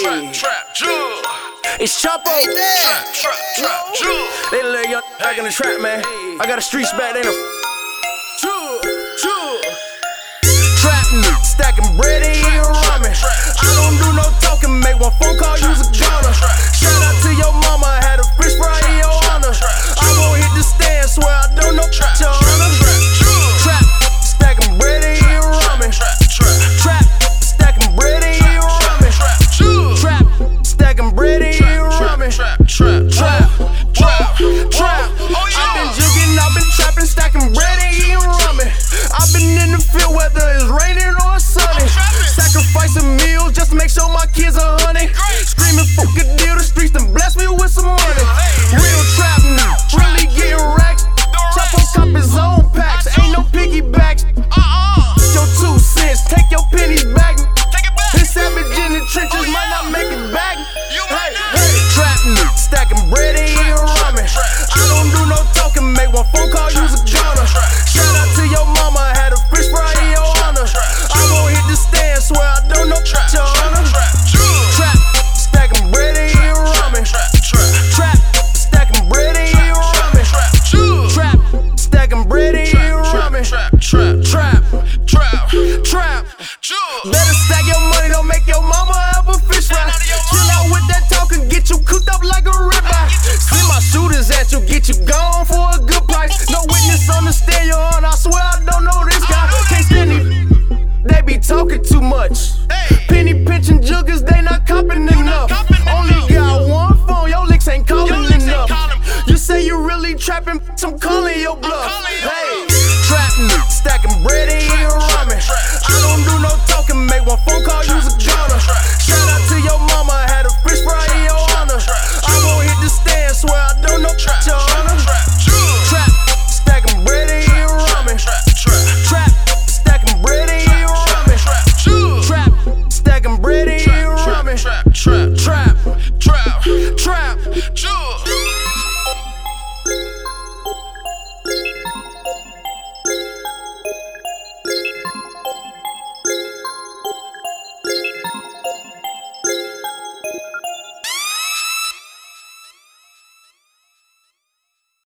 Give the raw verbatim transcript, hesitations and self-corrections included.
Trap, trap, jug. It's Chopper. Trap, trap, trap, jug. They lay young back in the trap, man. I got the streets back, they know. Jug, jug. Trap me, stacking bread and eating ramen. I don't do no talking, make one phone call, use a gunner. Shout out to your mama, had a fish fry in your honor. I won't hit the stand, swear I don't know your honor. Trap, stacking bread and eating ramen. Trap, stacking bread and eating ramen. Trap, stacking bread and eating ramen. Trap, trap, trap, trap, trap. I've been jugging, I've been trapping, stacking bread and eating ramen. I've been in the field whether it's raining or sunny. Sacrificing meals just to make sure my kids are honey. Screaming fuck a deal, the streets done bless me with some money. Real trap now, really getting racks. Chop on cop his own packs, ain't no piggybacks. Your two cents, take your pennies back. This savage in the trenches might not make it back. Hey, hey, trap me, stacking bread and eating ramen. I don't do no talking, make one phone call, use a gunner. Shout out to your mama, had a fish fry in your honor. I won't hit the stand, swear I don't know your honor. Trap, stacking bread and eating ramen. Trap, stacking bread and eating ramen. Trap, stacking bread and eating ramen. Trap, trap, trap, trap, trap. Better stack your money, don't make your mama have a fish fry. Chill out with that talking, get you cooked up like a ribeye. Send my shooters at you, get you gone for a good price. No witness understand your honor, I swear I don't know this guy. Can't stand it, they be talking too much. Penny pinching juggers, they not copping enough. Only got one phone, your licks ain't calling enough. You say you really trapping, I'm calling your bluff. Hey, trap me, stacking bread and eating